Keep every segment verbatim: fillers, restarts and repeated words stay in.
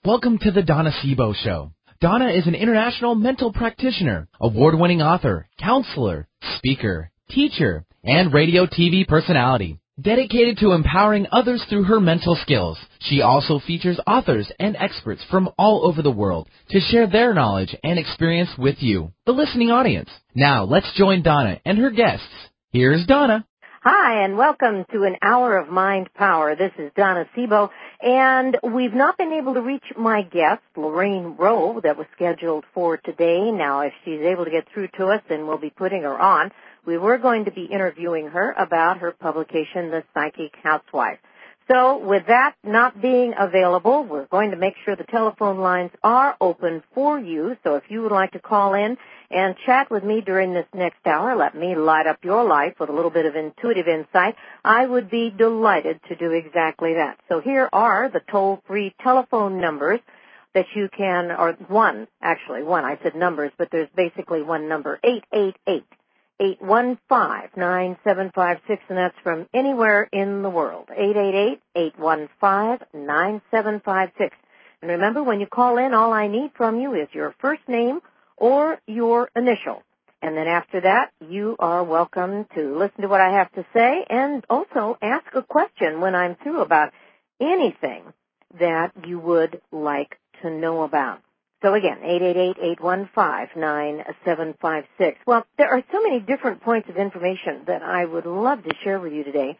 Welcome to the Donna Sebo Show. Donna is an international mental practitioner, award-winning author, counselor, speaker, teacher, and radio T V personality. Dedicated to empowering others through her mental skills, she also features authors and experts from all over the world to share their knowledge and experience with you, the listening audience. Now, let's join Donna and her guests. Here's Donna. Hi, and welcome to an hour of Mind Power. This is Donna Sebo, and we've not been able to reach my guest, Lorraine Rowe, that was scheduled for today. Now, if she's able to get through to us, then we'll be putting her on. We were going to be interviewing her about her publication, The Psychic Housewife. So, with that not being available, we're going to make sure the telephone lines are open for you. So if you would like to call in and chat with me during this next hour, let me light up your life with a little bit of intuitive insight, I would be delighted to do exactly that. So here are the toll-free telephone numbers that you can, or one, actually, one, I said numbers, but there's basically one number, eight eight eight, eight one five, nine seven five six, and that's from anywhere in the world, eight eight eight, eight one five, nine seven five six. And remember, when you call in, all I need from you is your first name or your initial. And then after that, you are welcome to listen to what I have to say and also ask a question when I'm through about anything that you would like to know about. So again, eight eight eight, eight one five, nine seven five six. Well, there are so many different points of information that I would love to share with you today.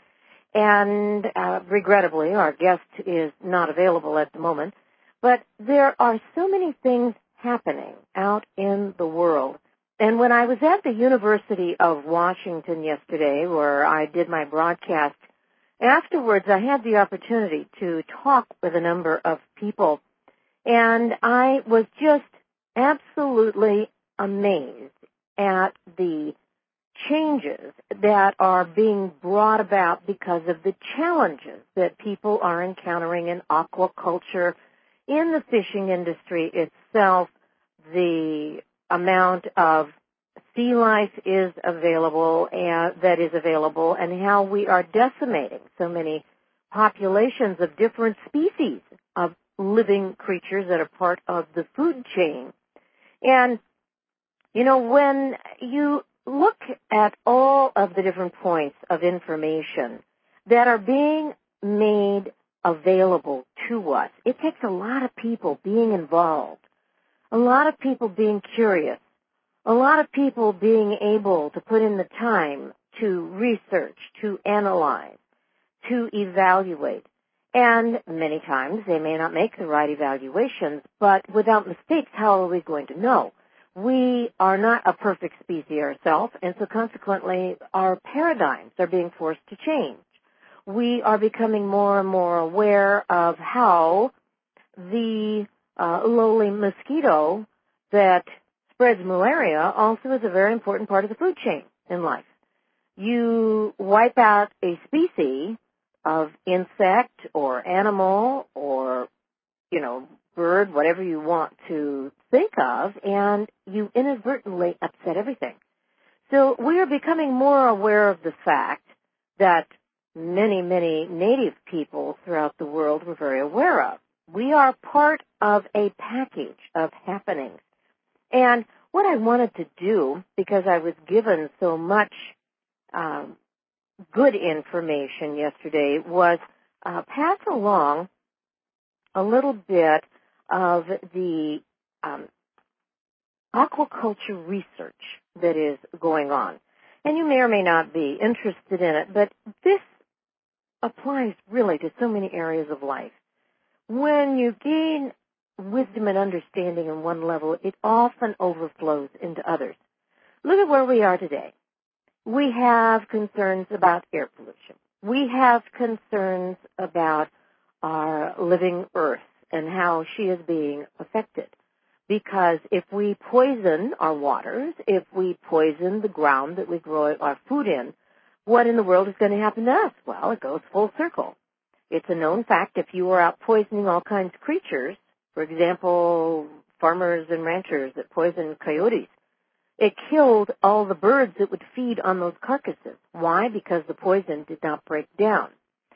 And uh, regrettably, our guest is not available at the moment. But there are so many things happening out in the world. And when I was at the University of Washington yesterday, where I did my broadcast, afterwards I had the opportunity to talk with a number of people. And I was just absolutely amazed at the changes that are being brought about because of the challenges that people are encountering in aquaculture, in the fishing industry itself. The amount of sea life is available and that is available, and how we are decimating so many populations of different species of living creatures that are part of the food chain. And, you know, when you look at all of the different points of information that are being made available to us, it takes a lot of people being involved, a lot of people being curious, a lot of people being able to put in the time to research, to analyze, to evaluate. And many times they may not make the right evaluations, but without mistakes, how are we going to know? We are not a perfect species ourselves, and so consequently our paradigms are being forced to change. We are becoming more and more aware of how the uh, lowly mosquito that spreads malaria also is a very important part of the food chain in life. You wipe out a species of insect or animal or, you know, bird, whatever you want to think of, and you inadvertently upset everything. So we are becoming more aware of the fact that many, many native people throughout the world were very aware of. We are part of a package of happenings. And what I wanted to do, because I was given so much um, good information yesterday, was uh, pass along a little bit of the um, aquaculture research that is going on. And you may or may not be interested in it, but this applies really to so many areas of life. When you gain wisdom and understanding in one level, it often overflows into others. Look at where we are today. We have concerns about air pollution. We have concerns about our living earth and how she is being affected. Because if we poison our waters, if we poison the ground that we grow our food in, what in the world is going to happen to us? Well, it goes full circle. It's a known fact if you are out poisoning all kinds of creatures, for example, farmers and ranchers that poison coyotes, it killed all the birds that would feed on those carcasses. Why? Because the poison did not break down.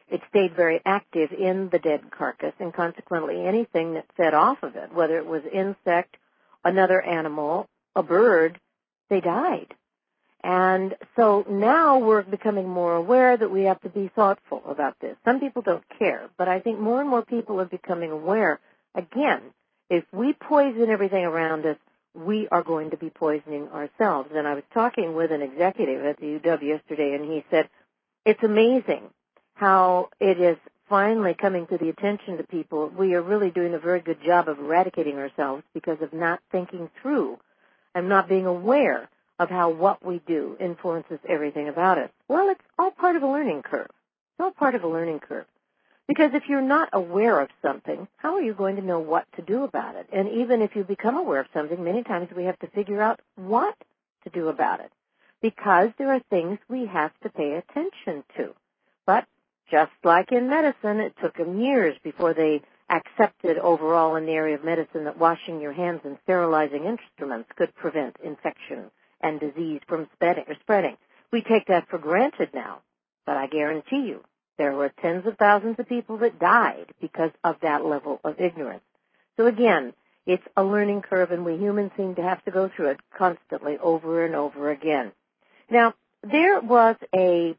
it stayed very active in the dead carcass, and consequently anything that fed off of it, whether it was insect, another animal, a bird, they died. And so now we're becoming more aware that we have to be thoughtful about this. Some people don't care, but I think more and more people are becoming aware. Again, if we poison everything around us, we are going to be poisoning ourselves. And I was talking with an executive at the U W yesterday, and he said, it's amazing how it is finally coming to the attention to people. We are really doing a very good job of eradicating ourselves because of not thinking through and not being aware of how what we do influences everything about us. Well, it's all part of a learning curve. It's all part of a learning curve. Because if you're not aware of something, how are you going to know what to do about it? And even if you become aware of something, many times we have to figure out what to do about it. Because there are things we have to pay attention to. But just like in medicine, it took them years before they accepted overall in the area of medicine that washing your hands and sterilizing instruments could prevent infection and disease from spreading. We take that for granted now, but I guarantee you there were tens of thousands of people that died because of that level of ignorance. So again, it's a learning curve, and we humans seem to have to go through it constantly over and over again. Now, there was a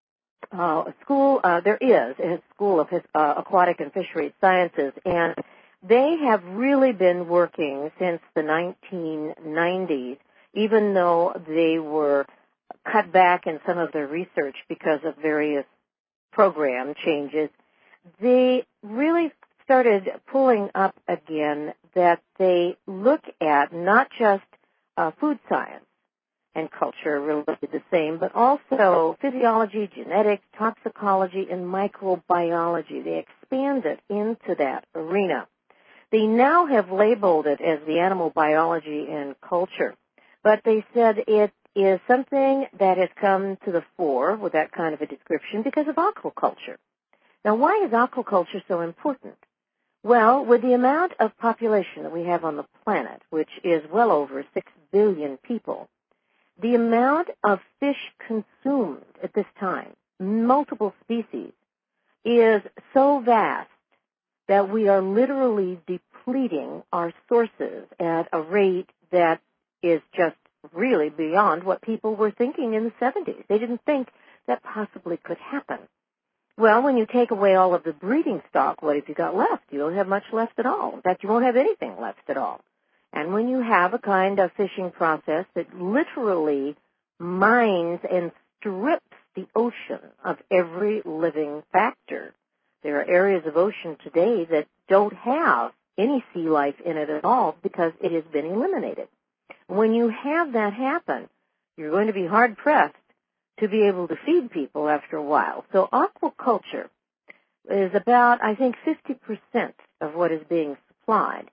uh, school, uh, there is a school of his, uh, aquatic and fisheries sciences, and they have really been working since the nineteen nineties, even though they were cut back in some of their research because of various program changes. They really started pulling up again that they look at not just uh, food science and culture related the same, but also physiology, genetics, toxicology, and microbiology. They expand it into that arena. They now have labeled it as the animal biology and culture, but they said it is something that has come to the fore with that kind of a description because of aquaculture. Now, why is aquaculture so important? Well, with the amount of population that we have on the planet, which is well over six billion people, the amount of fish consumed at this time, multiple species, is so vast that we are literally depleting our sources at a rate that is just really beyond what people were thinking in the seventies. They didn't think that possibly could happen. Well, when you take away all of the breeding stock, what have you got left? You don't have much left at all. In fact, you won't have anything left at all. And when you have a kind of fishing process that literally mines and strips the ocean of every living factor, there are areas of ocean today that don't have any sea life in it at all because it has been eliminated. When you have that happen, you're going to be hard-pressed to be able to feed people after a while. So aquaculture is about, I think, fifty percent of what is being supplied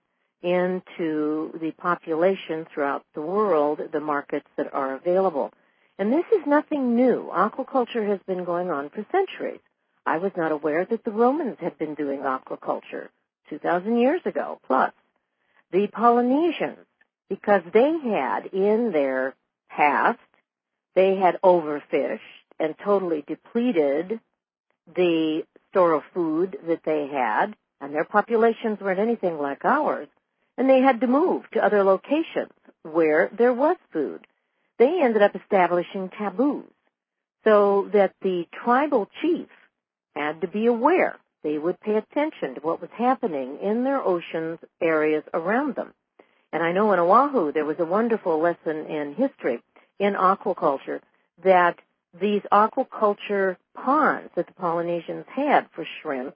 into the population throughout the world, the markets that are available. And this is nothing new. Aquaculture has been going on for centuries. I was not aware that the Romans had been doing aquaculture two thousand years ago, plus. The Polynesians, because they had in their past, they had overfished and totally depleted the store of food that they had, and their populations weren't anything like ours, and they had to move to other locations where there was food. They ended up establishing taboos so that the tribal chief had to be aware. They would pay attention to what was happening in their oceans areas around them. And I know in Oahu there was a wonderful lesson in history in aquaculture that these aquaculture ponds that the Polynesians had for shrimp,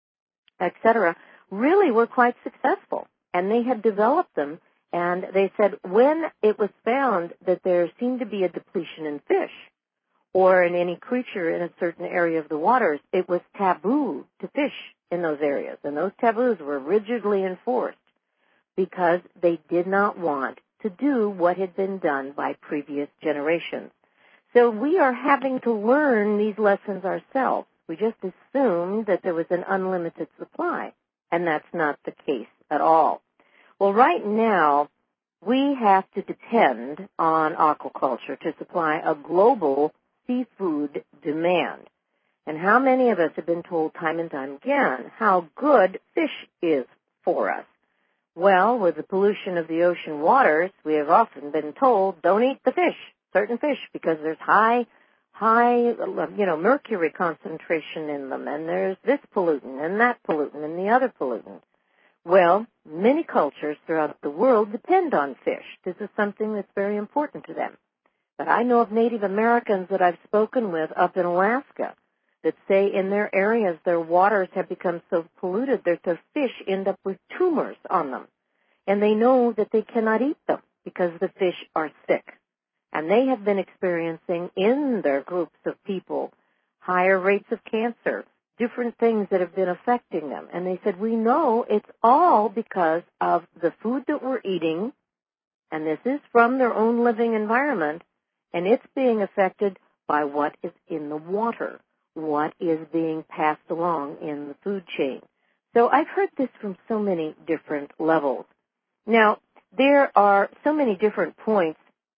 et cetera, really were quite successful. And they had developed them, and they said when it was found that there seemed to be a depletion in fish or in any creature in a certain area of the waters, it was taboo to fish in those areas. And those taboos were rigidly enforced because they did not want to do what had been done by previous generations. So we are having to learn these lessons ourselves. We just assumed that there was an unlimited supply, and that's not the case at all. Well, right now, we have to depend on aquaculture to supply a global seafood demand. And how many of us have been told time and time again how good fish is for us? Well, with the pollution of the ocean waters, we have often been told, don't eat the fish, certain fish, because there's high, high, you know, mercury concentration in them, and there's this pollutant and that pollutant and the other pollutant. Well, many cultures throughout the world depend on fish. This is something that's very important to them. But I know of Native Americans that I've spoken with up in Alaska that say in their areas their waters have become so polluted that their fish end up with tumors on them. And they know that they cannot eat them because the fish are sick. And they have been experiencing in their groups of people higher rates of cancer, different things that have been affecting them. And they said, we know it's all because of the food that we're eating, and this is from their own living environment, and it's being affected by what is in the water, what is being passed along in the food chain. So I've heard this from so many different levels. Now, there are so many different points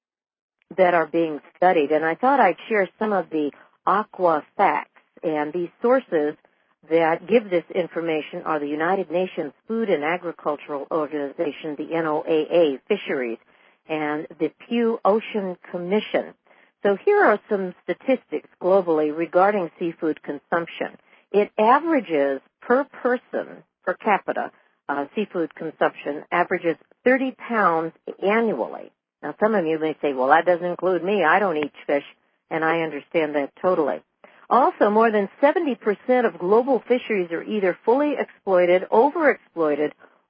that are being studied, and I thought I'd share some of the aqua facts. And these sources that give this information are the United Nations Food and Agricultural Organization, the N O A A, Fisheries, and the Pew Ocean Commission. So here are some statistics globally regarding seafood consumption. It averages per person, per capita, uh, seafood consumption averages thirty pounds annually. Now, some of you may say, well, that doesn't include me. I don't eat fish, and I understand that totally. Also, more than seventy percent of global fisheries are either fully exploited, overexploited,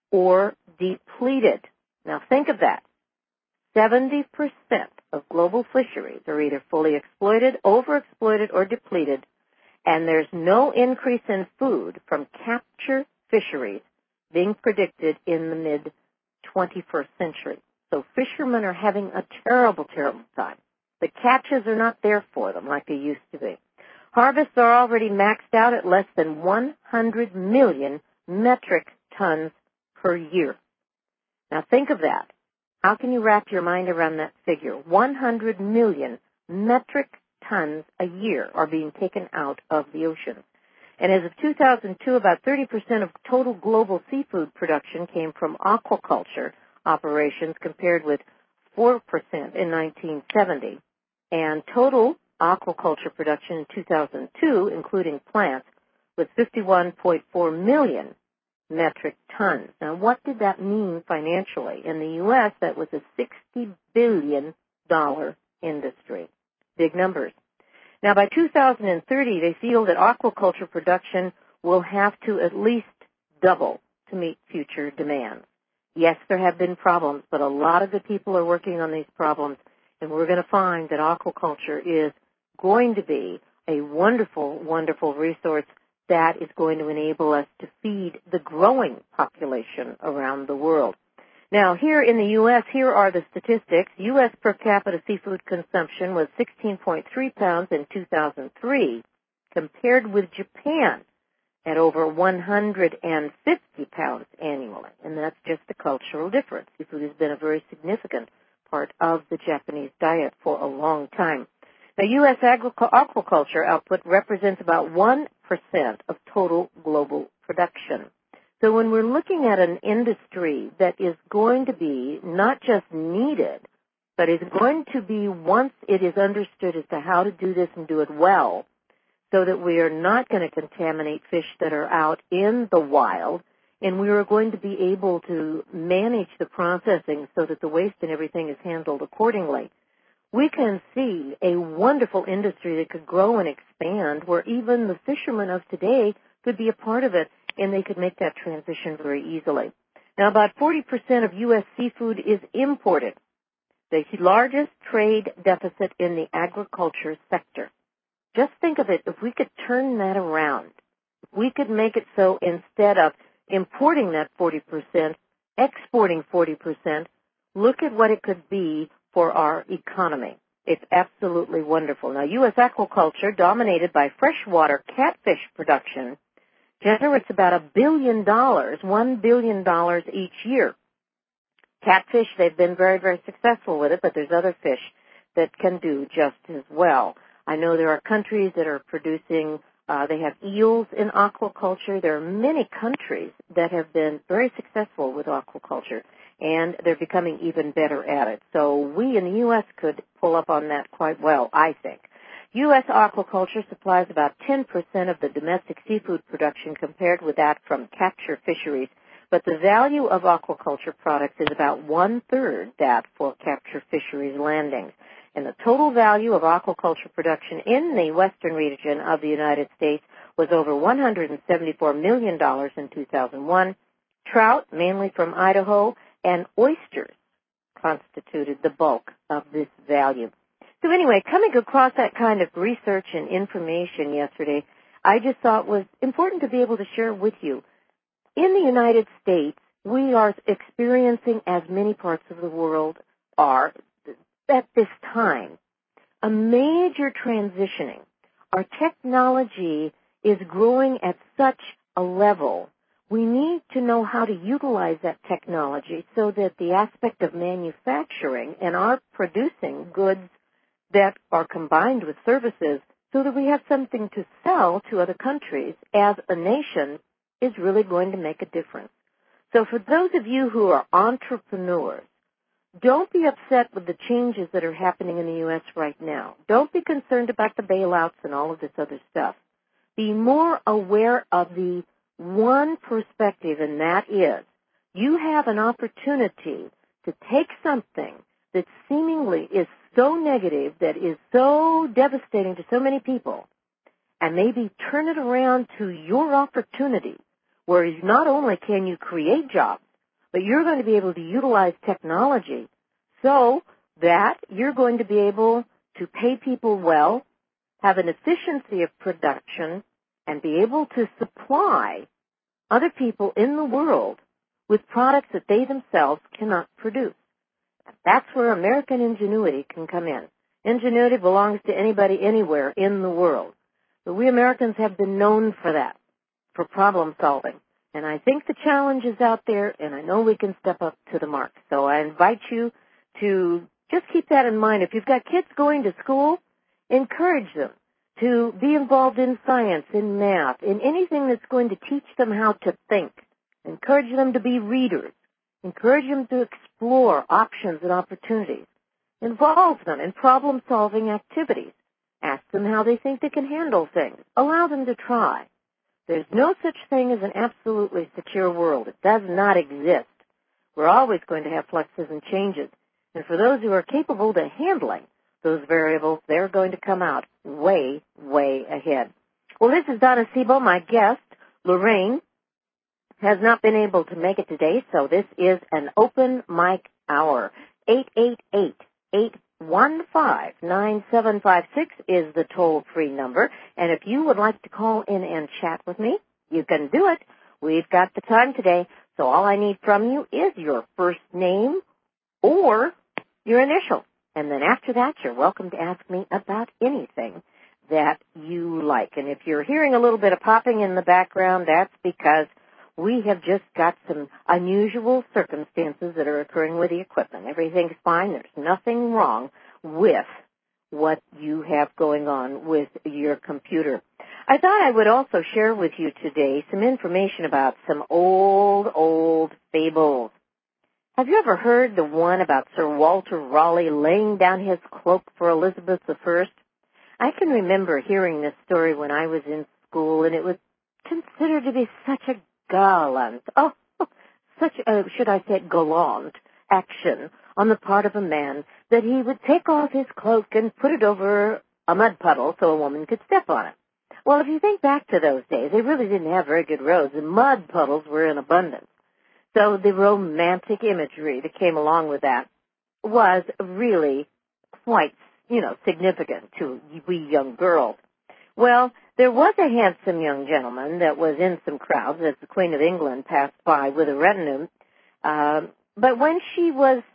or depleted. Now, think of that. seventy percent of global fisheries are either fully exploited, overexploited, or depleted, and there's no increase in food from capture fisheries being predicted in the mid twenty-first century. So fishermen are having a terrible, terrible time. The catches are not there for them like they used to be. Harvests are already maxed out at less than one hundred million metric tons per year. Now think of that. How can you wrap your mind around that figure? one hundred million metric tons a year are being taken out of the ocean. And as of two thousand two, about thirty percent of total global seafood production came from aquaculture operations compared with four percent in nineteen seventy. And total aquaculture production in two thousand two, including plants, was fifty-one point four million metric tons. Now, what did that mean financially? In the U S, that was a sixty billion dollars industry. Big numbers. Now, by two thousand thirty, they feel that aquaculture production will have to at least double to meet future demands. Yes, there have been problems, but a lot of the people are working on these problems, and we're going to find that aquaculture is going to be a wonderful, wonderful resource that is going to enable us to feed the growing population around the world. Now, here in the U S, here are the statistics. U S per capita seafood consumption was sixteen point three pounds in two thousand three, compared with Japan at over one hundred fifty pounds annually. And that's just the cultural difference. Seafood has been a very significant part of the Japanese diet for a long time. Now, U S aquaculture output represents about one percent of total global production. So when we're looking at an industry that is going to be not just needed, but is going to be, once it is understood as to how to do this and do it well, so that we are not going to contaminate fish that are out in the wild, and we are going to be able to manage the processing so that the waste and everything is handled accordingly, we can see a wonderful industry that could grow and expand where even the fishermen of today could be a part of it, and they could make that transition very easily. Now, about forty percent of U S seafood is imported, the largest trade deficit in the agriculture sector. Just think of it, if we could turn that around, if we could make it so instead of importing that forty percent, exporting forty percent, look at what it could be for our economy. It's absolutely wonderful. Now, U S aquaculture, dominated by freshwater catfish production, generates about a billion dollars, one billion dollars each year. Catfish, they've been very, very successful with it, but there's other fish that can do just as well. I know there are countries that are producing Uh, they have eels in aquaculture. There are many countries that have been very successful with aquaculture, and they're becoming even better at it. So we in the U S could pull up on that quite well, I think. U S aquaculture supplies about ten percent of the domestic seafood production compared with that from capture fisheries, but the value of aquaculture products is about one-third that for capture fisheries landings. And the total value of aquaculture production in the western region of the United States was over one hundred seventy-four million dollars in two thousand one. Trout, mainly from Idaho, and oysters constituted the bulk of this value. So anyway, coming across that kind of research and information yesterday, I just thought was important to be able to share with you. In the United States, we are experiencing, as many parts of the world are, at this time, a major transitioning. Our technology is growing at such a level. We need to know how to utilize that technology so that the aspect of manufacturing and our producing goods that are combined with services so that we have something to sell to other countries as a nation is really going to make a difference. So for those of you who are entrepreneurs, don't be upset with the changes that are happening in the U S right now. Don't be concerned about the bailouts and all of this other stuff. Be more aware of the one perspective, and that is you have an opportunity to take something that seemingly is so negative, that is so devastating to so many people, and maybe turn it around to your opportunity, where not only can you create jobs, but you're going to be able to utilize technology so that you're going to be able to pay people well, have an efficiency of production, and be able to supply other people in the world with products that they themselves cannot produce. That's where American ingenuity can come in. Ingenuity belongs to anybody, anywhere in the world. But we Americans have been known for that, for problem solving. And I think the challenge is out there, and I know we can step up to the mark. So I invite you to just keep that in mind. If you've got kids going to school, encourage them to be involved in science, in math, in anything that's going to teach them how to think. Encourage them to be readers. Encourage them to explore options and opportunities. Involve them in problem-solving activities. Ask them how they think they can handle things. Allow them to try. There's no such thing as an absolutely secure world. It does not exist. We're always going to have fluxes and changes. And for those who are capable of handling those variables, they're going to come out way, way ahead. Well, this is Donna Sebo. My guest, Lorraine, has not been able to make it today, so this is an open mic hour. eight eight eight, eight one five, nine seven five six is the toll-free number. And if you would like to call in and chat with me, you can do it. We've got the time today, so all I need from you is your first name or your initial. And then after that, you're welcome to ask me about anything that you like. And if you're hearing a little bit of popping in the background, that's because we have just got some unusual circumstances that are occurring with the equipment. Everything's fine. There's nothing wrong with what you have going on with your computer. I thought I would also share with you today some information about some old, old fables. Have you ever heard the one about Sir Walter Raleigh laying down his cloak for Elizabeth the First? I can remember hearing this story when I was in school, and it was considered to be such a gallant, oh, such a, should I say, gallant action on the part of a man that he would take off his cloak and put it over a mud puddle so a woman could step on it. Well, if you think back to those days, they really didn't have very good roads, and mud puddles were in abundance. So the romantic imagery that came along with that was really quite, you know, significant to we young girls. Well, there was a handsome young gentleman that was in some crowds as the Queen of England passed by with a retinue. Um, but when she was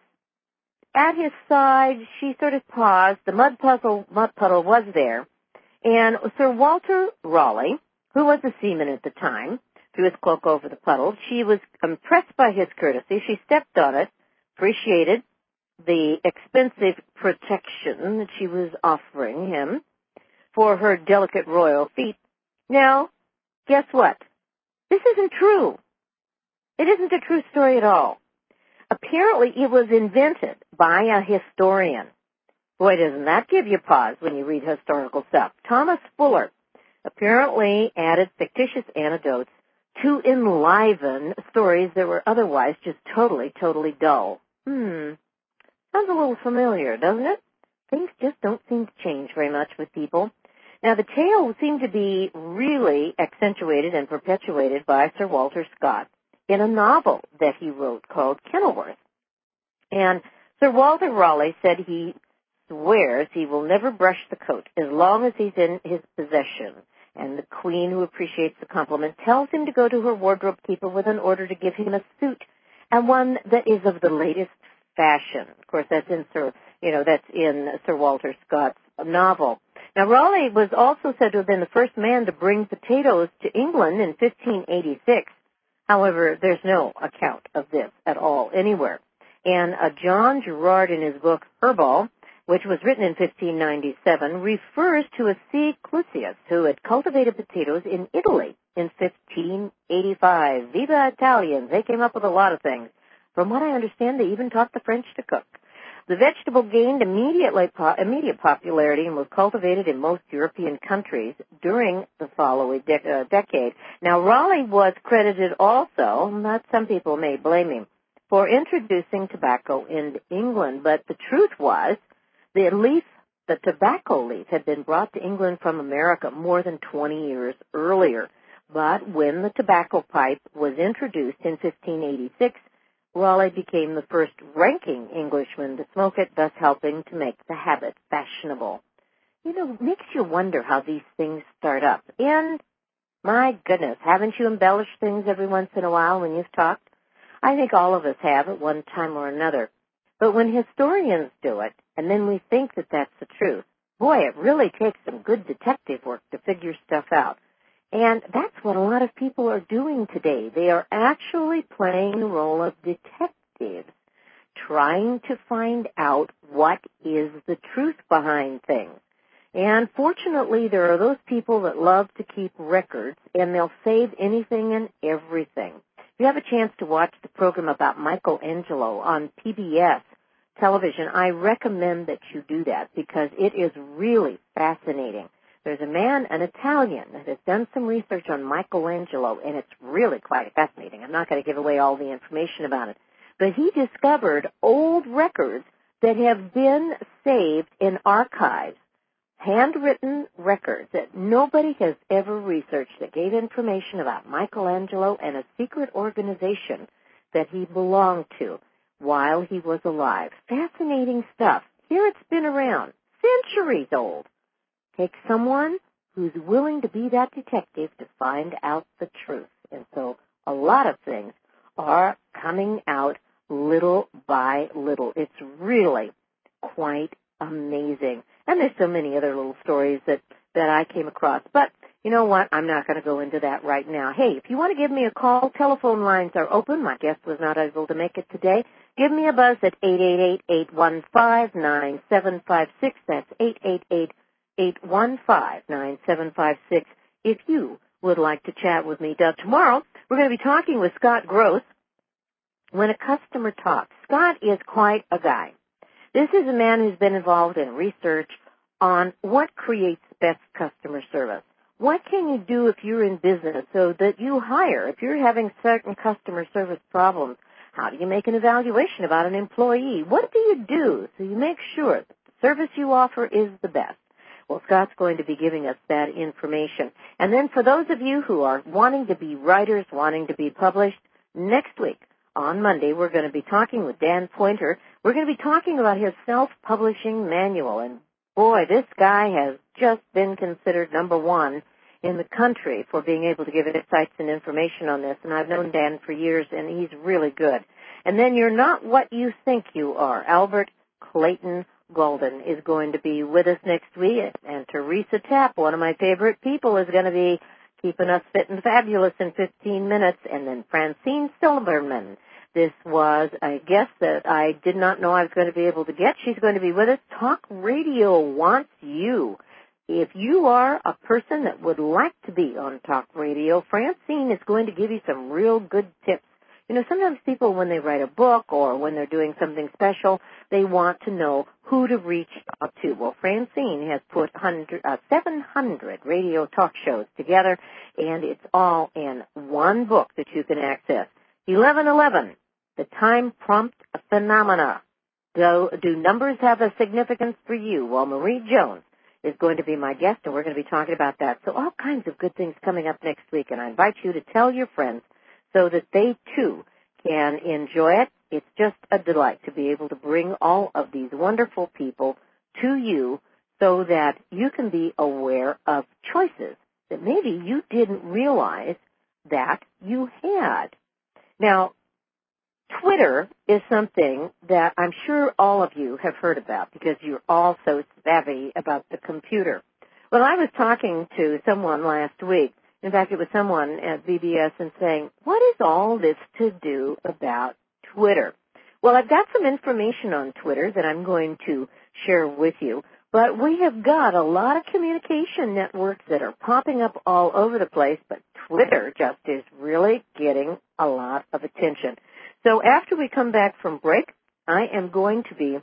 at his side, she sort of paused. The mud puddle, mud puddle was there. And Sir Walter Raleigh, who was a seaman at the time, threw his cloak over the puddle. She was impressed by his courtesy. She stepped on it, appreciated the expensive protection that she was offering him for her delicate royal feet, Now, guess what? This isn't true. It isn't a true story at all. Apparently, it was invented by a historian. Boy, doesn't that give you pause when you read historical stuff. Thomas Fuller apparently added fictitious anecdotes to enliven stories that were otherwise just totally, totally dull. Hmm. Sounds a little familiar, doesn't it? Things just don't seem to change very much with people. Now, the tale seemed to be really accentuated and perpetuated by Sir Walter Scott in a novel that he wrote called Kenilworth. And Sir Walter Raleigh said he swears he will never brush the coat as long as he's in his possession. And the Queen, who appreciates the compliment, tells him to go to her wardrobe keeper with an order to give him a suit, and one that is of the latest fashion. Of course, that's in Sir, you know, that's in Sir Walter Scott's novel. Now, Raleigh was also said to have been the first man to bring potatoes to England in fifteen eighty-six. However, there's no account of this at all anywhere. And uh, John Gerard, in his book Herbal, which was written in fifteen ninety-seven, refers to a C. Clusius who had cultivated potatoes in Italy in fifteen eighty-five. Viva Italians! They came up with a lot of things. From what I understand, they even taught the French to cook. The vegetable gained immediately po- immediate popularity and was cultivated in most European countries during the following de- uh, decade. Now, Raleigh was credited also, but some people may blame him, for introducing tobacco into England. But the truth was, the leaf, the tobacco leaf, had been brought to England from America more than twenty years earlier. But when the tobacco pipe was introduced in fifteen eighty-six, Raleigh became the first ranking Englishman to smoke it, thus helping to make the habit fashionable. You know, it makes you wonder how these things start up. And, my goodness, haven't you embellished things every once in a while when you've talked? I think all of us have at one time or another. But when historians do it, and then we think that that's the truth, boy, it really takes some good detective work to figure stuff out. And that's what a lot of people are doing today. They are actually playing the role of detectives, trying to find out what is the truth behind things. And fortunately, there are those people that love to keep records, and they'll save anything and everything. If you have a chance to watch the program about Michelangelo on P B S television, I recommend that you do that because it is really fascinating. There's a man, an Italian, that has done some research on Michelangelo, and it's really quite fascinating. I'm not going to give away all the information about it. But he discovered old records that have been saved in archives, handwritten records that nobody has ever researched that gave information about Michelangelo and a secret organization that he belonged to while he was alive. Fascinating stuff. Here it's been around, centuries old. Take someone who's willing to be that detective to find out the truth. And so a lot of things are coming out little by little. It's really quite amazing. And there's so many other little stories that, that I came across. But you know what? I'm not going to go into that right now. Hey, if you want to give me a call, telephone lines are open. My guest was not able to make it today. Give me a buzz at eight eight eight, eight one five, nine seven five six. That's eight eight eight, eight one five, nine seven five six if you would like to chat with me. Uh, tomorrow, we're going to be talking with Scott Gross. When a customer talks, Scott is quite a guy. This is a man who's been involved in research on what creates best customer service. What can you do if you're in business so that you hire? If you're having certain customer service problems, how do you make an evaluation about an employee? What do you do so you make sure that the service you offer is the best? Well, Scott's going to be giving us that information. And then for those of you who are wanting to be writers, wanting to be published, next week on Monday we're going to be talking with Dan Pointer. We're going to be talking about his self-publishing manual. And boy, this guy has just been considered number one in the country for being able to give insights and information on this. And I've known Dan for years, and he's really good. And then You're Not What You Think You Are. Albert Clayton Golden is going to be with us next week. And Teresa Tapp, one of my favorite people, is going to be keeping us fit and fabulous in fifteen minutes. And then Francine Silverman. This was a guest that I did not know I was going to be able to get. She's going to be with us. Talk Radio wants you if you are a person that would like to be on talk radio, Francine is going to give you some real good tips. You know, sometimes people, when they write a book or when they're doing something special, they want to know who to reach out to. Well, Francine has put uh, seven hundred radio talk shows together, and it's all in one book that you can access. eleven eleven, The Time Prompt Phenomena. Do, do numbers have a significance for you? Well, Marie Jones is going to be my guest, and we're going to be talking about that. So all kinds of good things coming up next week, and I invite you to tell your friends so that they, too, can enjoy it. It's just a delight to be able to bring all of these wonderful people to you so that you can be aware of choices that maybe you didn't realize that you had. Now, Twitter is something that I'm sure all of you have heard about because you're all so savvy about the computer. Well, I was talking to someone last week. In fact, it was someone at V B S and saying, what is all this to do about Twitter? Well, I've got some information on Twitter that I'm going to share with you, but we have got a lot of communication networks that are popping up all over the place, but Twitter just is really getting a lot of attention. So after we come back from break, I am going to be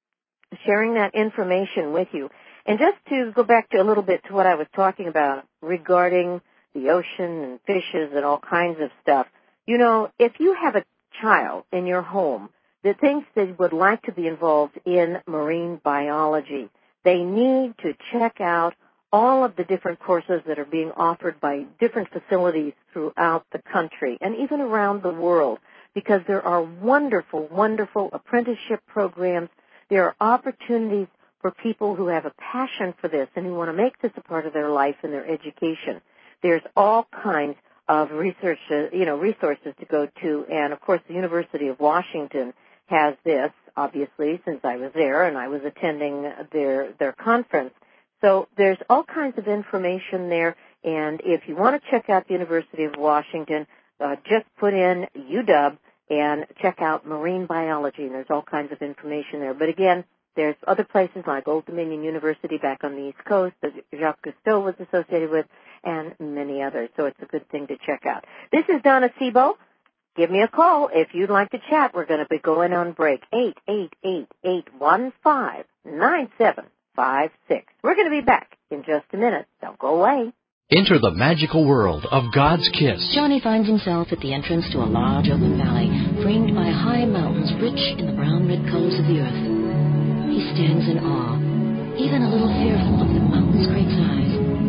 sharing that information with you. And just to go back to a little bit to what I was talking about regarding the ocean and fishes and all kinds of stuff, you know, if you have a child in your home that thinks they would like to be involved in marine biology, they need to check out all of the different courses that are being offered by different facilities throughout the country and even around the world, because there are wonderful, wonderful apprenticeship programs. There are opportunities for people who have a passion for this and who want to make this a part of their life and their education. There's all kinds of research, you know, resources to go to, and of course the University of Washington has this, obviously, since I was there and I was attending their their conference. So there's all kinds of information there, and if you want to check out the University of Washington, uh, just put in U W and check out marine biology, and there's all kinds of information there. But again, there's other places like Old Dominion University back on the East Coast that Jacques Cousteau was associated with, and many others. So it's a good thing to check out. This is Donna Sebo. Give me a call if you'd like to chat. We're going to be going on break. eight eight eight, eight one five, nine seven five six. We're going to be back in just a minute. Don't go away. Enter the magical world of God's Kiss. Johnny finds himself at the entrance to a large open valley, framed by high mountains rich in the brown-red colors of the earth. He stands in awe, even a little fearful of the mountain's great size.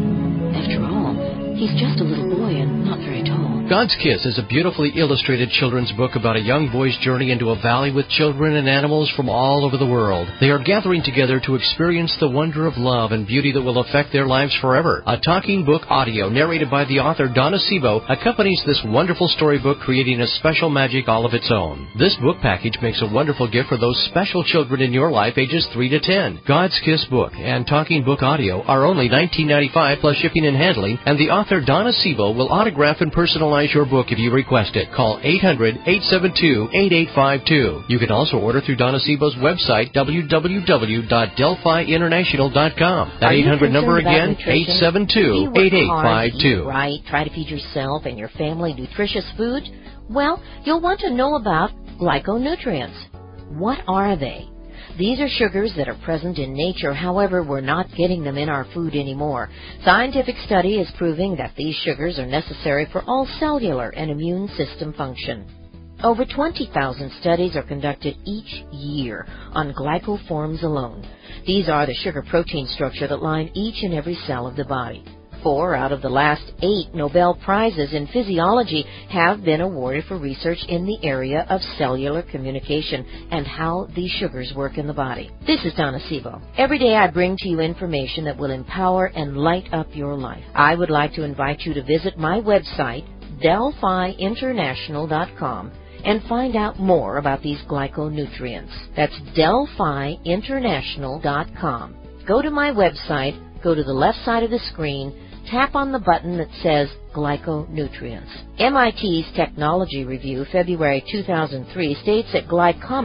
After all, he's just a little boy and not very tall. God's Kiss is a beautifully illustrated children's book about a young boy's journey into a valley with children and animals from all over the world. They are gathering together to experience the wonder of love and beauty that will affect their lives forever. A talking book audio narrated by the author Donna Sebo accompanies this wonderful storybook, creating a special magic all of its own. This book package makes a wonderful gift for those special children in your life ages three to ten. God's Kiss book and talking book audio are only nineteen ninety-five dollars plus shipping and handling, and the author Donna Sebo will autograph and personalize your book if you request it. Call eight hundred, eight seven two, eight eight five two. You can also order through Donna Sebo's website, w w w dot delphi international dot com. That eight hundred number again, eight seven two, eight eight five two. Right, try to feed yourself and your family nutritious food? Well, you'll want to know about glyconutrients. What are they? These are sugars that are present in nature, however, we're not getting them in our food anymore. Scientific study is proving that these sugars are necessary for all cellular and immune system function. Over twenty thousand studies are conducted each year on glycoforms alone. These are the sugar-protein structure that line each and every cell of the body. Four out of the last eight Nobel Prizes in physiology have been awarded for research in the area of cellular communication and how these sugars work in the body. This is Donna Sebo. Every day I bring to you information that will empower and light up your life. I would like to invite you to visit my website, delphi international dot com, and find out more about these glyconutrients. That's delphi international dot com. Go to my website, go to the left side of the screen, tap on the button that says Glyconutrients. M I T's Technology Review, February two thousand three, states that glycomics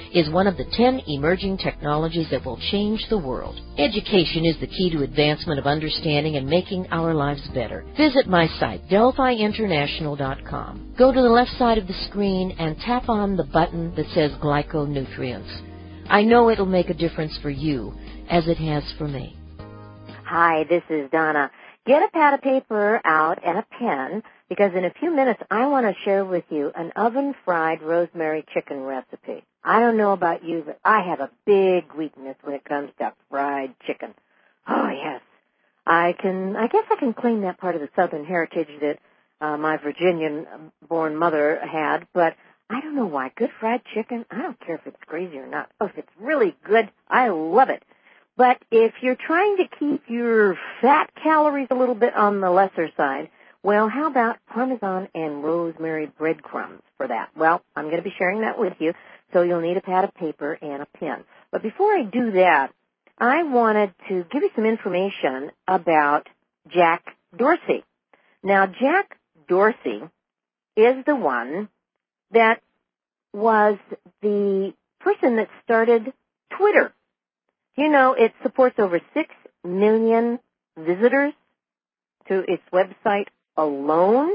is one of the ten emerging technologies that will change the world. Education is the key to advancement of understanding and making our lives better. Visit my site, Delphi International dot com. Go to the left side of the screen and tap on the button that says Glyconutrients. I know it'll make a difference for you, as it has for me. Hi, this is Donna. Get a pad of paper out and a pen, because in a few minutes I want to share with you an oven-fried rosemary chicken recipe. I don't know about you, but I have a big weakness when it comes to fried chicken. Oh, yes. I can, I guess I can claim that part of the Southern heritage that uh, my Virginian-born mother had, but I don't know why. Good fried chicken, I don't care if it's greasy or not. Oh, if it's really good, I love it. But if you're trying to keep your fat calories a little bit on the lesser side, well, how about Parmesan and rosemary breadcrumbs for that? Well, I'm going to be sharing that with you, so you'll need a pad of paper and a pen. But before I do that, I wanted to give you some information about Jack Dorsey. Now, Jack Dorsey is the one that was the person that started Twitter. You know, it supports over six million visitors to its website alone.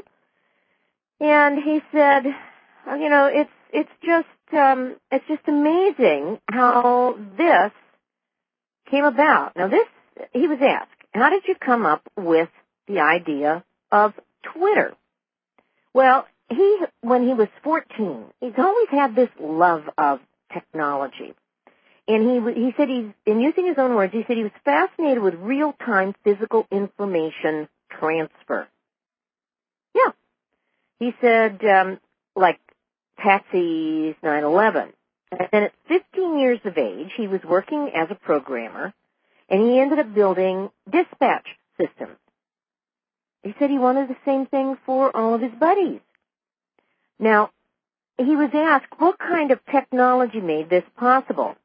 And he said, you know, it's it's just um, it's just amazing how this came about. Now, this, he was asked, how did you come up with the idea of Twitter? Well, he, when he was fourteen, he's always had this love of technology. And he he said he's, in using his own words, he said he was fascinated with real-time physical information transfer. Yeah. He said, um, like taxis nine eleven. And then at fifteen years of age, he was working as a programmer, and he ended up building dispatch systems. He said he wanted the same thing for all of his buddies. Now, he was asked what kind of technology made this possible.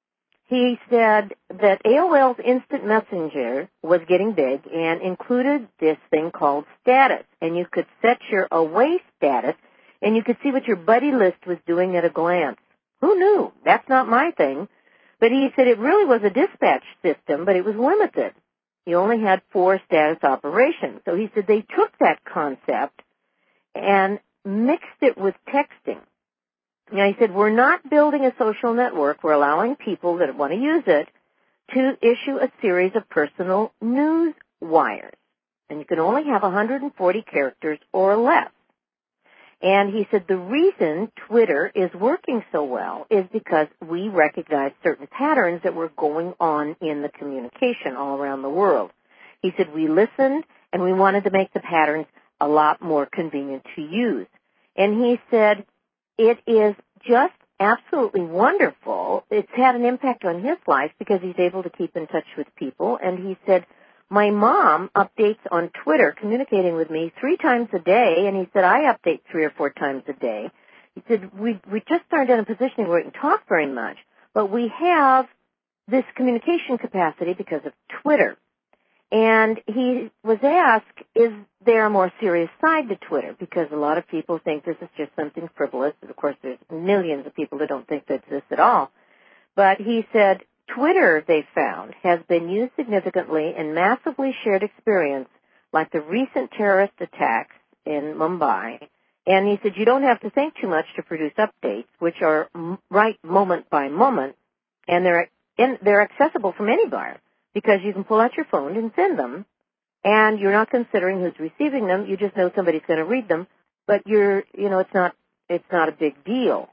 He said that A O L's Instant Messenger was getting big and included this thing called status. And you could set your away status, and you could see what your buddy list was doing at a glance. Who knew? That's not my thing. But he said it really was a dispatch system, but it was limited. You only had four status operations. So he said they took that concept and mixed it with texting. Now, he said, we're not building a social network. We're allowing people that want to use it to issue a series of personal news wires. And you can only have one hundred forty characters or less. And he said the reason Twitter is working so well is because we recognize certain patterns that were going on in the communication all around the world. He said we listened and we wanted to make the patterns a lot more convenient to use. And he said it is just absolutely wonderful. It's had an impact on his life because he's able to keep in touch with people. And he said, my mom updates on Twitter, communicating with me three times a day. And he said, I update three or four times a day. He said, we, we just aren't in a position where we can talk very much, but we have this communication capacity because of Twitter. And he was asked, is there a more serious side to Twitter? Because a lot of people think this is just something frivolous. Of course, there's millions of people that don't think that this at all. But he said, Twitter, they found, has been used significantly in massively shared experience, like the recent terrorist attacks in Mumbai. And he said, you don't have to think too much to produce updates, which are right moment by moment, and they're, in, they're accessible from anywhere. Because you can pull out your phone and send them, and you're not considering who's receiving them. You just know somebody's going to read them, but you're, you know, it's not, it's not a big deal.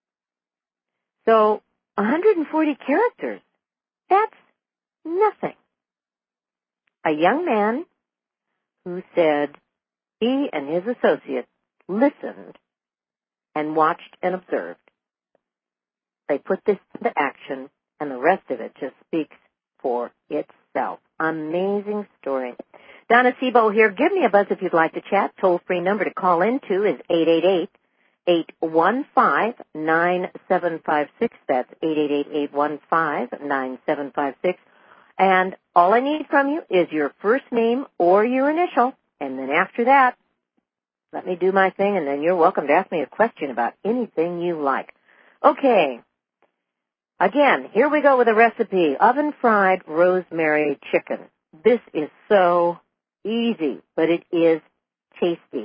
So, one hundred forty characters, that's nothing. A young man who said he and his associates listened and watched and observed. They put this into action, and the rest of it just speaks for itself. Amazing story. Donna Sebo here. Give me a buzz if you'd like to chat. Toll-free number to call into is eight eight eight, eight one five, nine seven five six. That's eight eight eight, eight one five, nine seven five six. And all I need from you is your first name or your initial. And then after that, let me do my thing, and then you're welcome to ask me a question about anything you like. Okay. Again, here we go with a recipe. Oven-fried rosemary chicken. This is so easy, but it is tasty.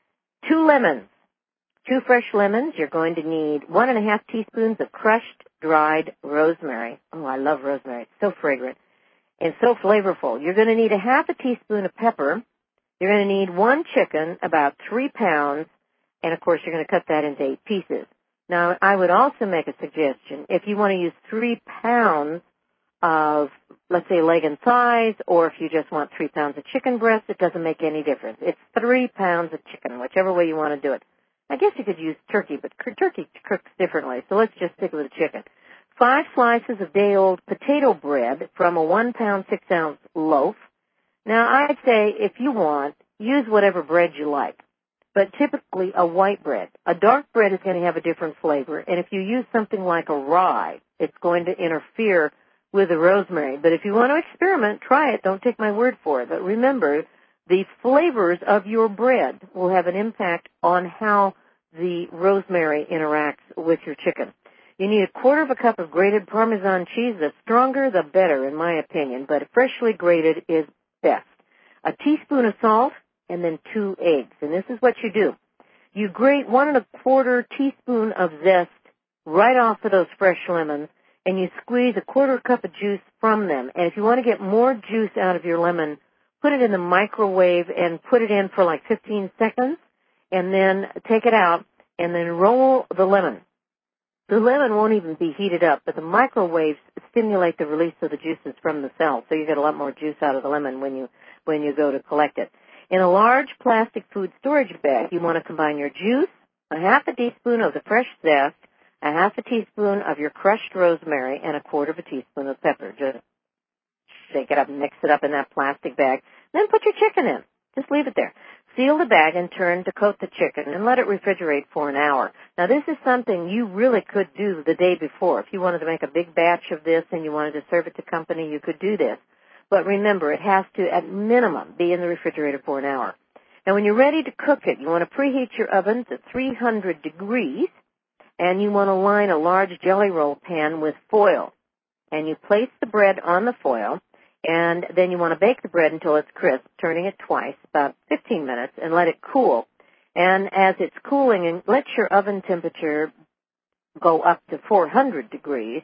Two lemons. Two fresh lemons. You're going to need one and a half teaspoons of crushed dried rosemary. Oh, I love rosemary. It's so fragrant and so flavorful. You're going to need a half a teaspoon of pepper. You're going to need one chicken, about three pounds, and of course you're going to cut that into eight pieces. Now, I would also make a suggestion. If you want to use three pounds of, let's say, leg and thighs, or if you just want three pounds of chicken breast, it doesn't make any difference. It's three pounds of chicken, whichever way you want to do it. I guess you could use turkey, but turkey cooks differently, so let's just stick with the chicken. Five slices of day-old potato bread from a one-pound, six-ounce loaf. Now, I'd say if you want, use whatever bread you like, but typically a white bread. A dark bread is going to have a different flavor, and if you use something like a rye, it's going to interfere with the rosemary. But if you want to experiment, try it. Don't take my word for it. But remember, the flavors of your bread will have an impact on how the rosemary interacts with your chicken. You need a quarter of a cup of grated Parmesan cheese. The stronger, the better, in my opinion, but freshly grated is best. A teaspoon of salt, and then two eggs. And this is what you do. You grate one and a quarter teaspoon of zest right off of those fresh lemons, and you squeeze a quarter cup of juice from them. And if you want to get more juice out of your lemon, put it in the microwave and put it in for like fifteen seconds, and then take it out, and then roll the lemon. The lemon won't even be heated up, but the microwaves stimulate the release of the juices from the cells, so you get a lot more juice out of the lemon when you when you go to collect it. In a large plastic food storage bag, you want to combine your juice, a half a teaspoon of the fresh zest, a half a teaspoon of your crushed rosemary, and a quarter of a teaspoon of pepper. Just shake it up and mix it up in that plastic bag. Then put your chicken in. Just leave it there. Seal the bag and turn to coat the chicken and let it refrigerate for an hour. Now, this is something you really could do the day before. If you wanted to make a big batch of this and you wanted to serve it to company, you could do this. But remember, it has to, at minimum, be in the refrigerator for an hour. Now, when you're ready to cook it, you want to preheat your oven to three hundred degrees, and you want to line a large jelly roll pan with foil. And you place the bread on the foil, and then you want to bake the bread until it's crisp, turning it twice, about fifteen minutes, and let it cool. And as it's cooling, and let your oven temperature go up to four hundred degrees,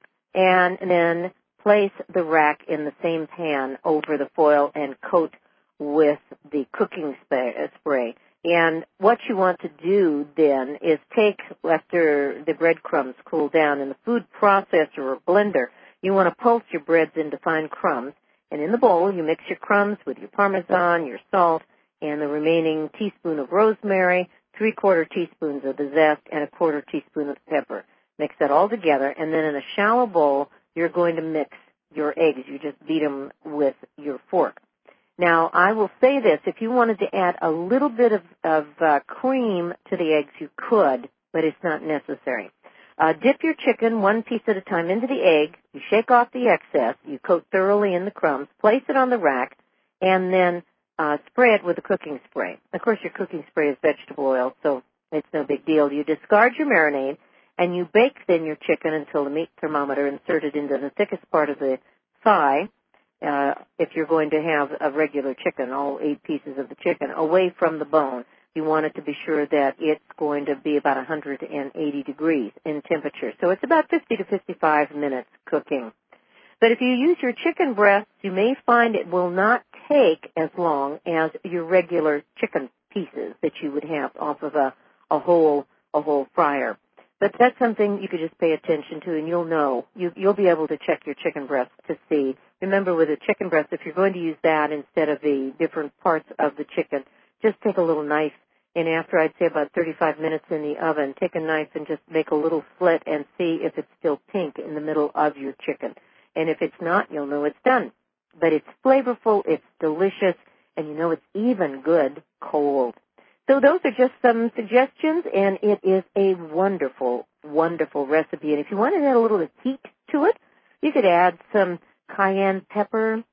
and then place the rack in the same pan over the foil and coat with the cooking spray. And what you want to do then is take, after the breadcrumbs cool down, in the food processor or blender, you want to pulse your breads into fine crumbs. And in the bowl, you mix your crumbs with your Parmesan, your salt, and the remaining teaspoon of rosemary, three-quarter teaspoons of the zest, and a quarter teaspoon of pepper. Mix that all together, and then in a shallow bowl, you're going to mix your eggs. You just beat them with your fork. Now, I will say this. If you wanted to add a little bit of, of uh, cream to the eggs, you could, but it's not necessary. Uh, dip your chicken one piece at a time into the egg. You shake off the excess. You coat thoroughly in the crumbs. Place it on the rack, and then uh, spray it with a cooking spray. Of course, your cooking spray is vegetable oil, so it's no big deal. You discard your marinade, and you bake then your chicken until the meat thermometer inserted into the thickest part of the thigh, uh, if you're going to have a regular chicken, all eight pieces of the chicken, away from the bone. You want it to be sure that it's going to be about one hundred eighty degrees in temperature. So it's about fifty to fifty-five minutes cooking. But if you use your chicken breasts, you may find it will not take as long as your regular chicken pieces that you would have off of a, a whole a whole fryer. But that's something you could just pay attention to, and you'll know. You, you'll be able to check your chicken breast to see. Remember, with a chicken breast, if you're going to use that instead of the different parts of the chicken, just take a little knife, and after I'd say about thirty-five minutes in the oven, take a knife and just make a little slit and see if it's still pink in the middle of your chicken. And if it's not, you'll know it's done. But it's flavorful, it's delicious, and you know it's even good cold. So those are just some suggestions, and it is a wonderful, wonderful recipe. And if you want to add a little bit of heat to it, you could add some cayenne pepper,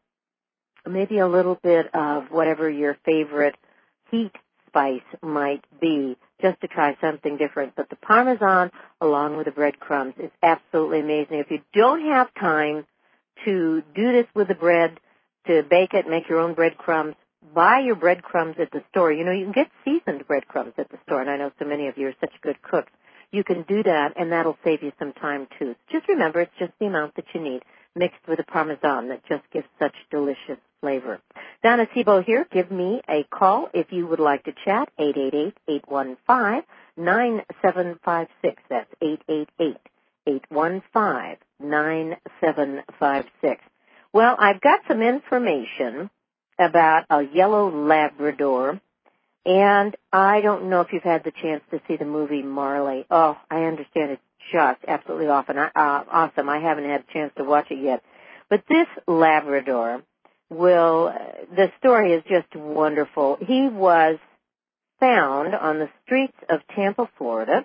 maybe a little bit of whatever your favorite heat spice might be just to try something different. But the Parmesan, along with the breadcrumbs, is absolutely amazing. If you don't have time to do this with the bread, to bake it, make your own breadcrumbs, buy your breadcrumbs at the store. You know, you can get seasoned breadcrumbs at the store, and I know so many of you are such good cooks. You can do that, and that'll save you some time, too. Just remember, it's just the amount that you need, mixed with the Parmesan that just gives such delicious flavor. Donna Sebo here. Give me a call if you would like to chat, eight eight eight, eight one five, nine seven five six. That's eight eight eight, eight one five, nine seven five six. Well, I've got some information about a yellow Labrador, and I don't know if you've had the chance to see the movie Marley. Oh, I understand it's just absolutely awesome. Uh, awesome. I haven't had a chance to watch it yet. But this Labrador will, uh, the story is just wonderful. He was found on the streets of Tampa, Florida.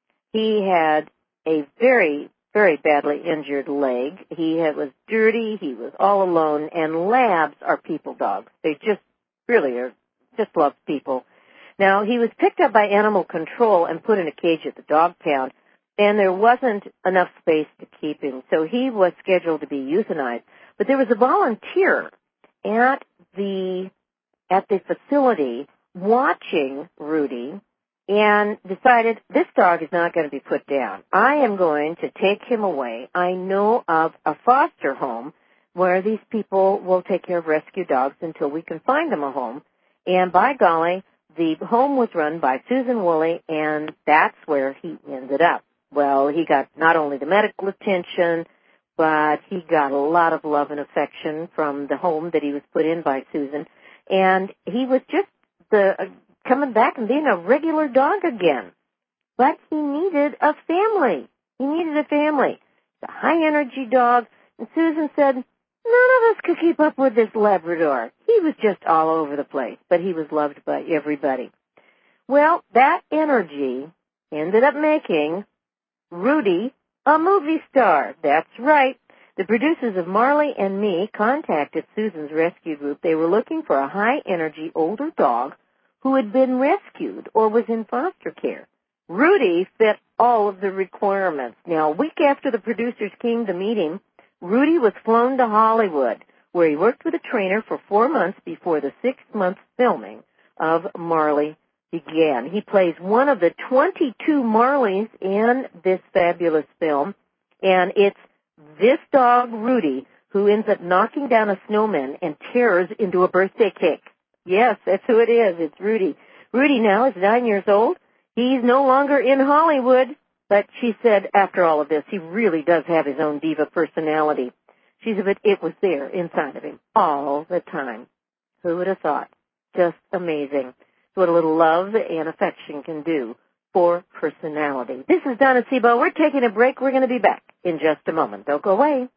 He had a very, very badly injured leg. He had, was dirty. He was all alone. And labs are people dogs. They just really are, just love people. Now, he was picked up by animal control and put in a cage at the dog pound, and there wasn't enough space to keep him. So he was scheduled to be euthanized. But there was a volunteer at the at the facility watching Rudy and decided this dog is not going to be put down. I am going to take him away. I know of a foster home where these people will take care of rescue dogs until we can find them a home. And by golly, the home was run by Susan Woolley, and that's where he ended up. Well, he got not only the medical attention, but he got a lot of love and affection from the home that he was put in by Susan. And he was just the uh, coming back and being a regular dog again. But he needed a family. He needed a family. It's a high-energy dog. And Susan said, none of us could keep up with this Labrador. He was just all over the place, but he was loved by everybody. Well, that energy ended up making Rudy a movie star. That's right. The producers of Marley and Me contacted Susan's rescue group. They were looking for a high-energy older dog who had been rescued or was in foster care. Rudy fit all of the requirements. Now, a week after the producers came to meet him, Rudy was flown to Hollywood, where he worked with a trainer for four months before the six-month filming of Marley began. He plays one of the twenty-two Marleys in this fabulous film, and it's this dog, Rudy, who ends up knocking down a snowman and tears into a birthday cake. Yes, that's who it is. It's Rudy. Rudy now is nine years old. He's no longer in Hollywood, but she said after all of this, he really does have his own diva personality. She said, but it was there inside of him all the time. Who would have thought? Just amazing. What a little love and affection can do for personality. This is Donna Sebo. We're taking a break. We're going to be back in just a moment. Don't go away.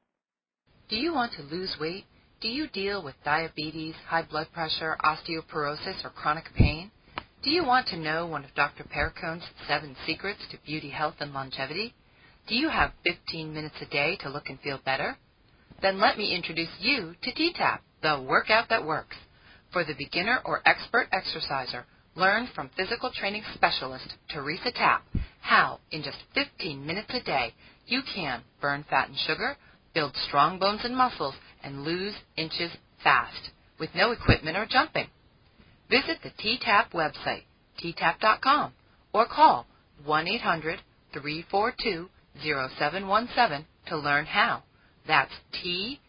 Do you want to lose weight? Do you deal with diabetes, high blood pressure, osteoporosis, or chronic pain? Do you want to know one of Doctor Perricone's seven secrets to beauty, health, and longevity? Do you have fifteen minutes a day to look and feel better? Then let me introduce you to T TAP, the workout that works. For the beginner or expert exerciser, learn from physical training specialist Teresa Tapp how, in just fifteen minutes a day, you can burn fat and sugar, build strong bones and muscles, and lose inches fast, with no equipment or jumping. Visit the T TAP website, T tap dot com, or call one eight hundred, three four two, zero seven one seven to learn how. That's T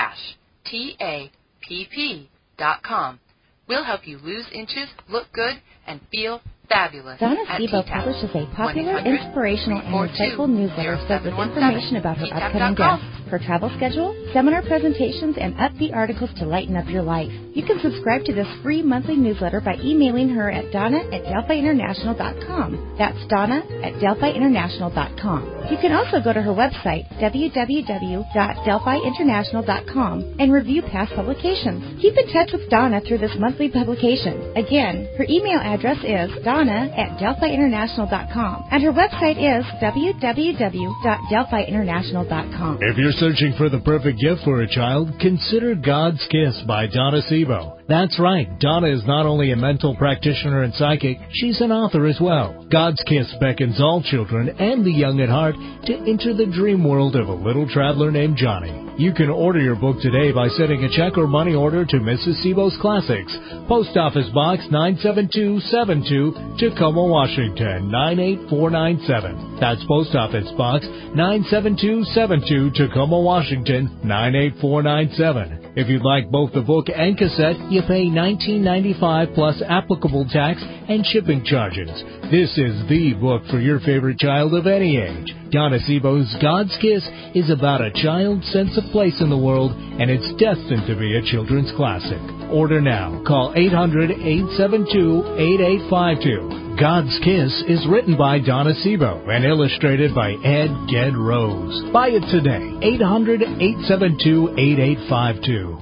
T A P P dot com. We'll help you lose inches, look good, and feel fabulous. Donna Sebo publishes a popular, inspirational, and insightful newsletter filled with information about her upcoming guests, her travel schedule, seminar presentations, and upbeat articles to lighten up your life. You can subscribe to this free monthly newsletter by emailing her at donna at delphi international dot com. That's Donna at delphi international dot com. You can also go to her website, w w w dot delphi international dot com, and review past publications. Keep in touch with Donna through this monthly publication. Again, her email address is donna at delphi international dot com, and her website is w w w dot delphi international dot com. If you're searching for the perfect gift for a child, consider God's Kiss by Donna Sebo. That's right. Donna is not only a mental practitioner and psychic, she's an author as well. God's Kiss beckons all children and the young at heart to enter the dream world of a little traveler named Johnny. You can order your book today by sending a check or money order to Missus Sebo's Classics, Post Office Box nine seven two seven two, Tacoma, Washington nine eight four nine seven. That's Post Office Box nine seven two seven two, Tacoma, Washington nine eight four nine seven. If you'd like both the book and cassette, you pay nineteen ninety-five plus applicable tax and shipping charges. This is the book for your favorite child of any age. Donna Sebo's God's Kiss is about a child's sense of place in the world, and it's destined to be a children's classic. Order now. Call eight hundred, eight seven two, eight eight five two. God's Kiss is written by Donna Sebo and illustrated by Ed Ged Rose. Buy it today. eight hundred, eight seven two, eight eight five two.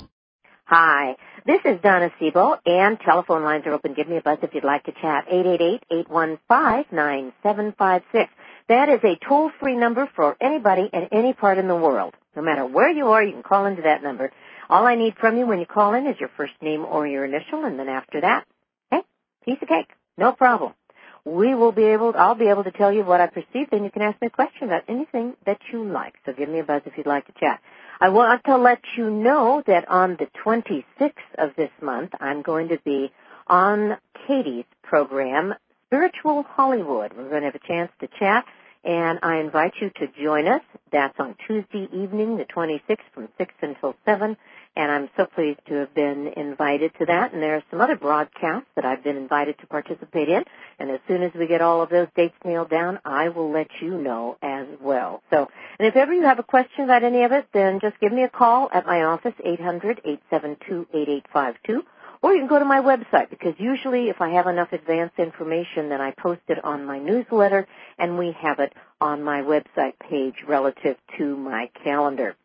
Hi, this is Donna Sebo, and telephone lines are open. Give me a buzz if you'd like to chat. eight eight eight, eight one five, nine seven five six. That is a toll-free number for anybody in any part in the world. No matter where you are, you can call into that number. All I need from you when you call in is your first name or your initial, and then after that, hey, piece of cake, no problem. We will be able, I'll be able to tell you what I perceive, and you can ask me a question about anything that you like. So give me a buzz if you'd like to chat. I want to let you know that on the twenty-sixth of this month, I'm going to be on Katie's program, Spiritual Hollywood. We're going to have a chance to chat, and I invite you to join us. That's on Tuesday evening, the twenty-sixth, from six until seven, and I'm so pleased to have been invited to that. And there are some other broadcasts that I've been invited to participate in, and as soon as we get all of those dates nailed down, I will let you know as well. So, and if ever you have a question about any of it, then just give me a call at my office, eight hundred, eight seven two, eight eight five two. Or you can go to my website, because usually if I have enough advanced information, then I post it on my newsletter, and we have it on my website page relative to my calendar.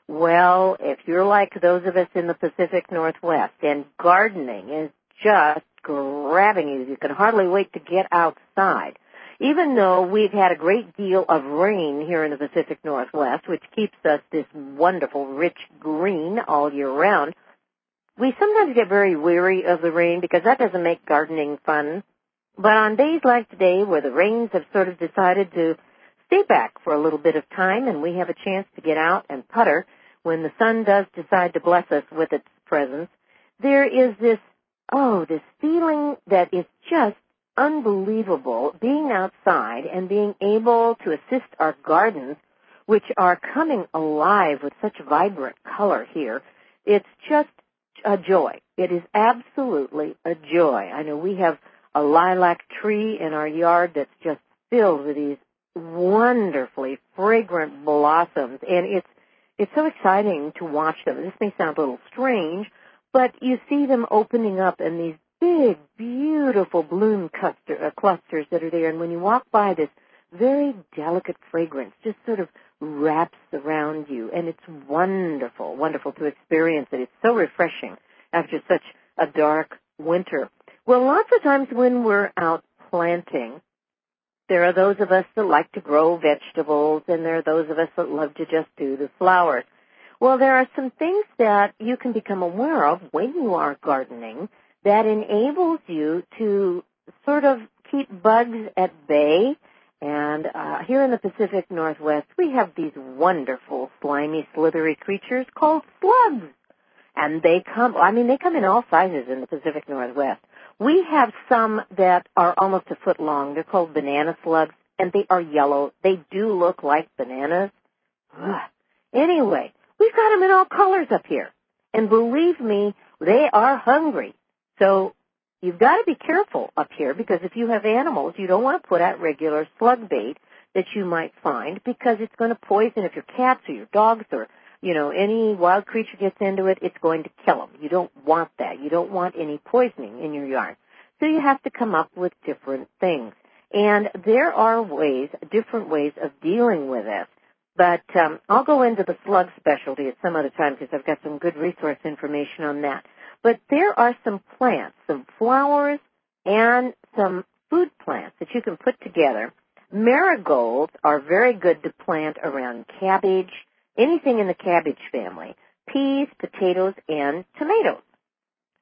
Well, if you're like those of us in the Pacific Northwest, and gardening is just grabbing you, you can hardly wait to get outside. Even though we've had a great deal of rain here in the Pacific Northwest, which keeps us this wonderful, rich green all year round, we sometimes get very weary of the rain because that doesn't make gardening fun. But on days like today, where the rains have sort of decided to stay back for a little bit of time and we have a chance to get out and putter when the sun does decide to bless us with its presence, there is this, oh, this feeling that is just unbelievable, being outside and being able to assist our gardens, which are coming alive with such vibrant color here. It's just a joy. It is absolutely a joy. I know we have a lilac tree in our yard that's just filled with these wonderfully fragrant blossoms, and it's it's so exciting to watch them. This may sound a little strange, but you see them opening up in these big, beautiful bloom cluster, uh, clusters that are there, and when you walk by, this very delicate fragrance just sort of wraps around you, and it's wonderful, wonderful to experience it. It's so refreshing after such a dark winter. Well, lots of times when we're out planting, there are those of us that like to grow vegetables, and there are those of us that love to just do the flowers. Well, there are some things that you can become aware of when you are gardening that enables you to sort of keep bugs at bay. And uh, here in the Pacific Northwest, we have these wonderful, slimy, slithery creatures called slugs. And they come, I mean, they come in all sizes in the Pacific Northwest. We have some that are almost a foot long. They're called banana slugs, and they are yellow. They do look like bananas. Ugh. Anyway, we've got them in all colors up here. And believe me, they are hungry. So you've got to be careful up here, because if you have animals, you don't want to put out regular slug bait that you might find, because it's going to poison. If your cats or your dogs or, you know, any wild creature gets into it, it's going to kill them. You don't want that. You don't want any poisoning in your yard. So you have to come up with different things. And there are ways, different ways of dealing with this. But um, I'll go into the slug specialty at some other time, because I've got some good resource information on that. But there are some plants, some flowers, and some food plants that you can put together. Marigolds are very good to plant around cabbage, anything in the cabbage family, peas, potatoes, and tomatoes.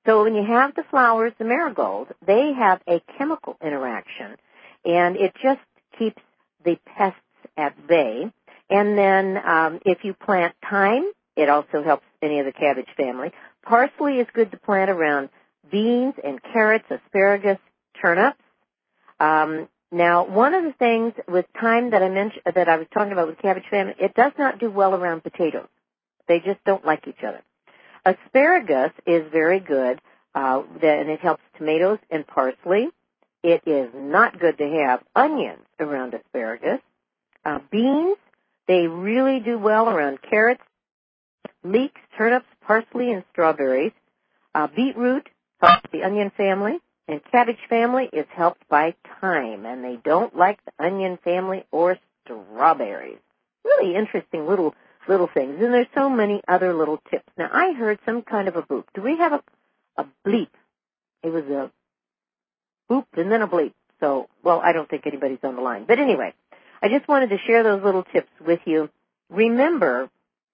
So when you have the flowers, the marigold, they have a chemical interaction, and it just keeps the pests at bay. And then um, if you plant thyme, it also helps any of the cabbage family. Parsley is good to plant around beans and carrots, asparagus, turnips. Um, now, one of the things with thyme that I mentioned, that I was talking about with cabbage family, it does not do well around potatoes. They just don't like each other. Asparagus is very good, uh, and it helps tomatoes and parsley. It is not good to have onions around asparagus. Uh, beans, they really do well around carrots, leeks, turnips, parsley, and strawberries. Uh, beetroot helps the onion family, and cabbage family is helped by thyme, and they don't like the onion family or strawberries. Really interesting little little things, and there's so many other little tips. Now, I heard some kind of a boop. Do we have a, a bleep? It was a boop and then a bleep. So, well, I don't think anybody's on the line. But anyway, I just wanted to share those little tips with you. Remember,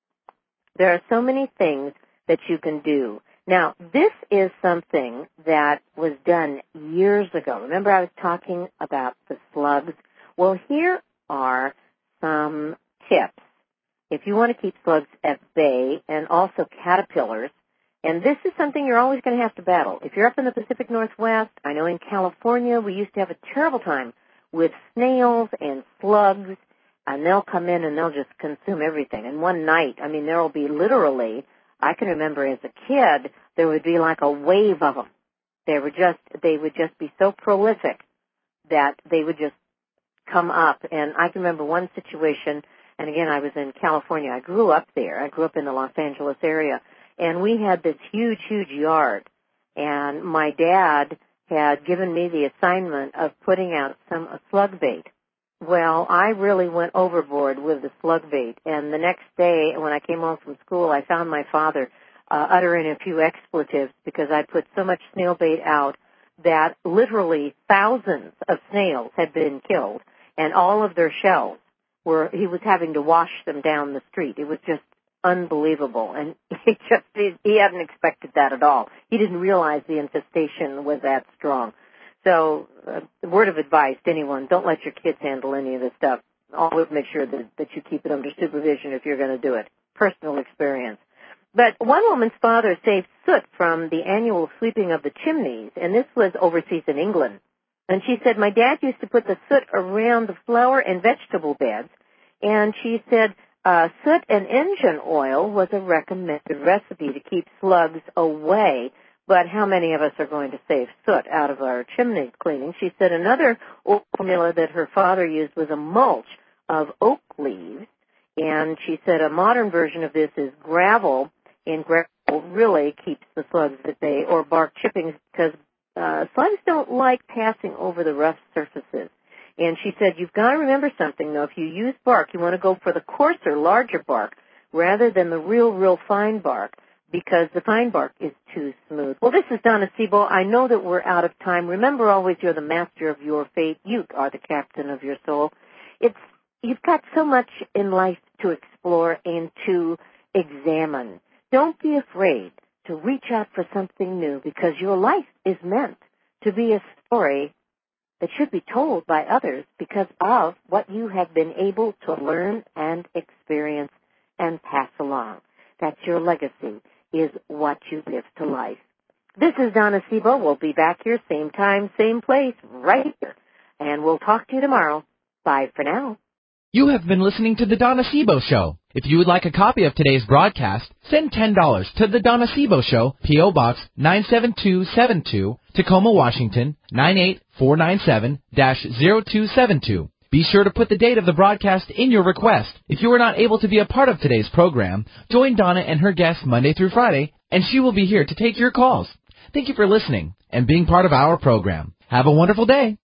there are so many things that you can do. Now, this is something that was done years ago. Remember I was talking about the slugs? Well, here are some tips. If you want to keep slugs at bay and also caterpillars, and this is something you're always going to have to battle. If you're up in the Pacific Northwest, I know in California we used to have a terrible time with snails and slugs, and they'll come in and they'll just consume everything. And one night, I mean, there will be literally, I can remember as a kid, there would be like a wave of them. They were just, they would just be so prolific that they would just come up. And I can remember one situation. And again, I was in California. I grew up there. I grew up in the Los Angeles area. And we had this huge, huge yard. And my dad had given me the assignment of putting out some a slug bait. Well, I really went overboard with the slug bait. And the next day, when I came home from school, I found my father uh, uttering a few expletives because I put so much snail bait out that literally thousands of snails had been killed. And all of their shells were, he was having to wash them down the street. It was just unbelievable. And he just, he hadn't expected that at all. He didn't realize the infestation was that strong. So, uh, word of advice to anyone, don't let your kids handle any of this stuff. Always make sure that, that you keep it under supervision if you're going to do it. Personal experience. But one woman's father saved soot from the annual sweeping of the chimneys, and this was overseas in England. And she said, my dad used to put the soot around the flower and vegetable beds. And she said, uh, soot and engine oil was a recommended recipe to keep slugs away. But how many of us are going to save soot out of our chimney cleaning? She said another old formula that her father used was a mulch of oak leaves. And she said a modern version of this is gravel. And gravel really keeps the slugs at bay, or bark chippings, because Uh, slugs don't like passing over the rough surfaces. And she said, you've got to remember something, though. If you use bark, you want to go for the coarser, larger bark rather than the real, real fine bark, because the fine bark is too smooth. Well, this is Donna Sebo. I know that we're out of time. Remember always, you're the master of your fate. You are the captain of your soul. It's, you've got so much in life to explore and to examine. Don't be afraid to reach out for something new, because your life is meant to be a story that should be told by others because of what you have been able to learn and experience and pass along. That's your legacy, is what you give to life. This is Donna Sebo. We'll be back here, same time, same place, right here. And we'll talk to you tomorrow. Bye for now. You have been listening to The Donna Sebo Show. If you would like a copy of today's broadcast, send ten dollars to The Donna Sebo Show, P O. Box nine seven two seven two, Tacoma, Washington, nine eight four nine seven dash zero two seven two. Be sure to put the date of the broadcast in your request. If you are not able to be a part of today's program, join Donna and her guests Monday through Friday, and she will be here to take your calls. Thank you for listening and being part of our program. Have a wonderful day.